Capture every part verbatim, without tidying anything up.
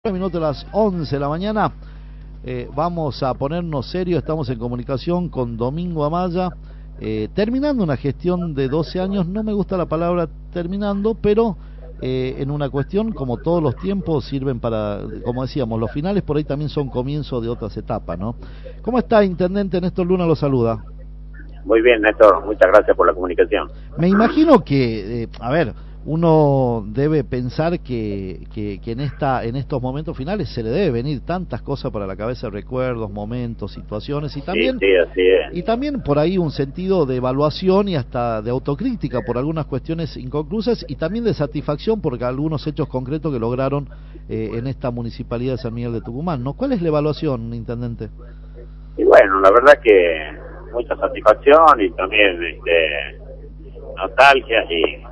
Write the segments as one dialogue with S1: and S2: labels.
S1: Minuto a las once de la mañana, eh, vamos a ponernos serios. Estamos en comunicación con Domingo Amaya, eh, terminando una gestión de doce años. No me gusta la palabra terminando, pero eh, en una cuestión, como todos los tiempos sirven para, como decíamos, los finales por ahí también son comienzos de otras etapas, ¿no? ¿Cómo está, intendente? Néstor Luna lo saluda.
S2: Muy bien, Néstor, muchas gracias por la comunicación.
S1: Me imagino que, eh, a ver, uno debe pensar que, que, que en esta en estos momentos finales se le debe venir tantas cosas para la cabeza, recuerdos, momentos, situaciones, y también
S2: sí, sí, así es.
S1: y también por ahí un sentido de evaluación y hasta de autocrítica por algunas cuestiones inconclusas, y también de satisfacción por algunos hechos concretos que lograron eh, en esta municipalidad de San Miguel de Tucumán, ¿no? ¿Cuál es la evaluación, intendente?
S2: Y bueno, la verdad que mucha satisfacción y también este, nostalgia y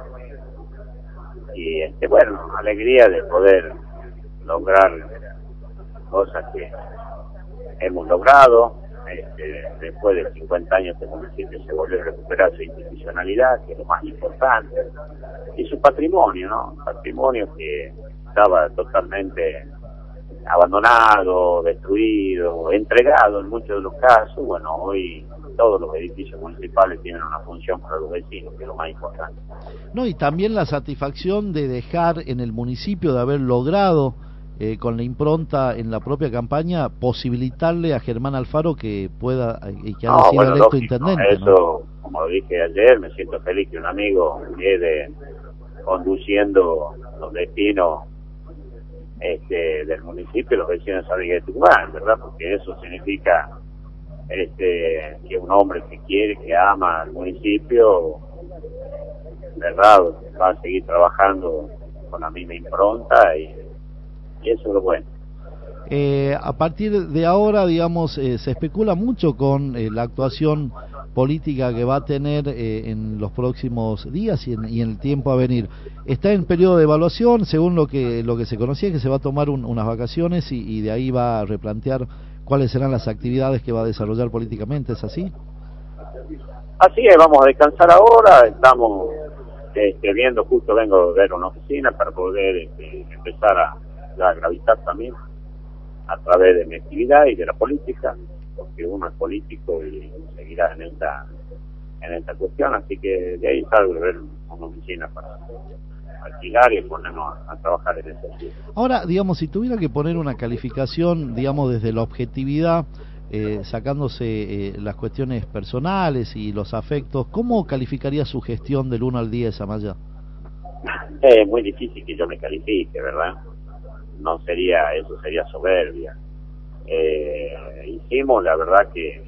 S2: y este bueno, alegría de poder lograr cosas que hemos logrado. Este, después de cincuenta años el municipio se volvió a recuperar su institucionalidad, que es lo más importante, y su patrimonio, ¿no? Patrimonio que estaba totalmente abandonado, destruido, entregado en muchos de los casos. Bueno, hoy todos los edificios municipales tienen una función para los vecinos, que es lo más importante.
S1: No, y también la satisfacción de dejar en el municipio, de haber logrado eh, con la impronta en la propia campaña, posibilitarle a Germán Alfaro que pueda y eh, que haya
S2: no,
S1: sido
S2: bueno,
S1: electo
S2: lógico,
S1: intendente,
S2: eso,
S1: ¿no?
S2: Como lo dije ayer, me siento feliz que un amigo quede conduciendo los destinos este, del municipio, los vecinos de San Miguel de Tucumán, ¿verdad? Porque eso significa este que un hombre que quiere, que ama al municipio, verdad, va a seguir trabajando con la misma impronta, y, y eso es lo bueno.
S1: Eh, a partir de ahora, digamos, eh, se especula mucho con eh, la actuación política que va a tener eh, en los próximos días y en, y en el tiempo a venir. Está en periodo de evaluación, según lo que lo que se conocía, que se va a tomar un, unas vacaciones y, y de ahí va a replantear cuáles serán las actividades que va a desarrollar políticamente. ¿Es así?
S2: Así es, vamos a descansar ahora. Estamos este, viendo, justo vengo de ver una oficina para poder este, empezar a, a gravitar también a través de mi actividad y de la política, porque uno es político y seguirá en esta en esta cuestión, así que de ahí salgo de ver una oficina para alquilar y ponernos a, a trabajar en ese sitio.
S1: Ahora, digamos, si tuviera que poner una calificación, digamos, desde la objetividad, eh, sacándose eh, las cuestiones personales y los afectos, ¿cómo calificaría su gestión del uno al diez, Amaya?
S2: Es muy difícil que yo me califique, ¿verdad? No sería, eso sería soberbia. Eh, hicimos, la verdad, que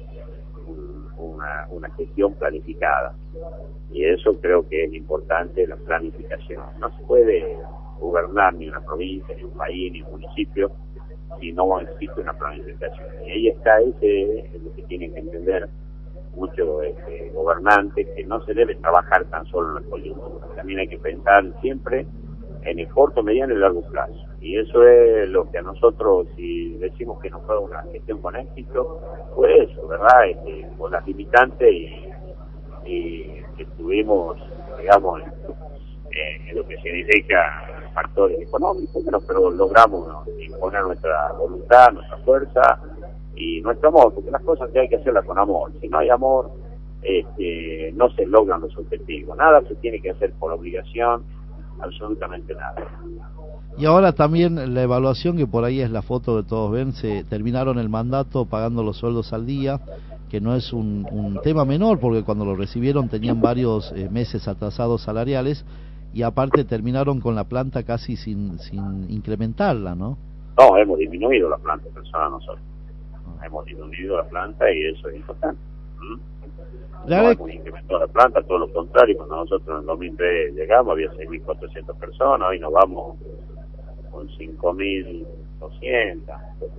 S2: una, una gestión planificada, y eso creo que es importante, la planificación. No se puede gobernar ni una provincia, ni un país, ni un municipio si no existe una planificación, y ahí está, ese es lo que tienen que entender muchos este, gobernantes, que no se debe trabajar tan solo en la coyuntura, también hay que pensar siempre en el corto, mediano y largo plazo, y eso es lo que a nosotros, si decimos que nos fue una gestión con éxito, fue eso, ¿verdad? Este, con las limitantes y, y que tuvimos, digamos, en, en lo que significa factores económicos, pero, pero logramos, ¿no?, imponer nuestra voluntad, nuestra fuerza y nuestro amor, porque las cosas que hay que hacerlas con amor. Si no hay amor, este, no se logran los objetivos, nada se tiene que hacer por obligación, absolutamente nada.
S1: Y ahora también la evaluación, que por ahí es la foto que todos ven, se terminaron el mandato pagando los sueldos al día, que no es un, un tema menor, porque cuando lo recibieron tenían varios eh, meses atrasados salariales, y aparte terminaron con la planta casi sin sin incrementarla, ¿no?
S2: No, hemos disminuido la planta personal nosotros. Hemos disminuido la planta y eso es importante. ¿Mm? No hemos incrementado la planta, todo lo contrario. Cuando nosotros en el dos mil tres llegamos había seis mil cuatrocientas personas, hoy nos vamos con cinco mil doscientas.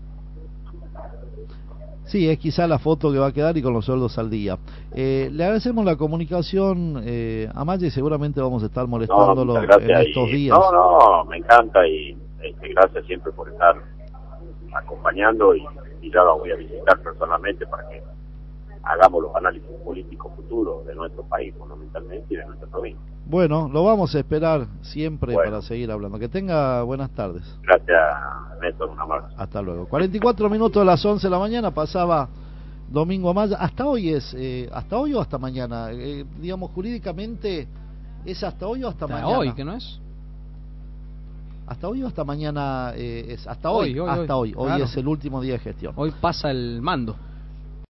S1: Sí, es quizá la foto que va a quedar, y con los sueldos al día. Eh, le agradecemos la comunicación, eh, Amaya, y seguramente vamos a estar molestándolo
S2: no,
S1: en estos
S2: y,
S1: días.
S2: No, no, me encanta, y este, gracias siempre por estar acompañando, y, y ya lo voy a visitar personalmente para que hagamos los análisis políticos futuros de nuestro país fundamentalmente y de nuestra provincia.
S1: Bueno, lo vamos a esperar siempre
S2: bueno.
S1: para seguir hablando. Que tenga buenas tardes.
S2: Gracias, Néstor, un abrazo.
S1: Hasta luego. cuarenta y cuatro minutos de las once de la mañana, pasaba Domingo Amaya. Hasta hoy es, eh, hasta hoy o hasta mañana, eh, digamos jurídicamente, ¿es hasta hoy o hasta, hasta mañana?
S3: Hoy, ¿que no es?
S1: Hasta hoy o hasta mañana, eh, es hasta hoy,
S3: hoy, hoy
S1: hasta hoy.
S3: Hoy,
S1: hoy,
S3: claro.
S1: Es el último día de gestión.
S3: Hoy pasa el mando.